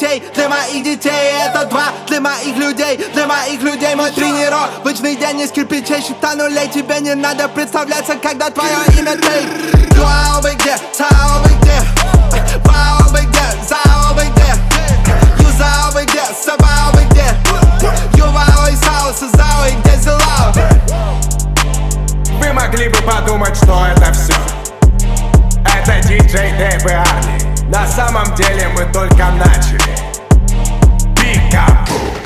детей, для моих детей. Это два для моих людей мой тренировочный день. Из кирпичей, счета нулей. Тебе не надо представляться, когда твое имя ты. Дуал бы где, цао бы где, вау бы где, зао бы где, юзао бы где, сабао бы где, ювао и сао, сазао и где зелао. Вы могли бы подумать, что это все. Это диджей Дэйв и Арни. На самом деле мы только начали. Пикапу.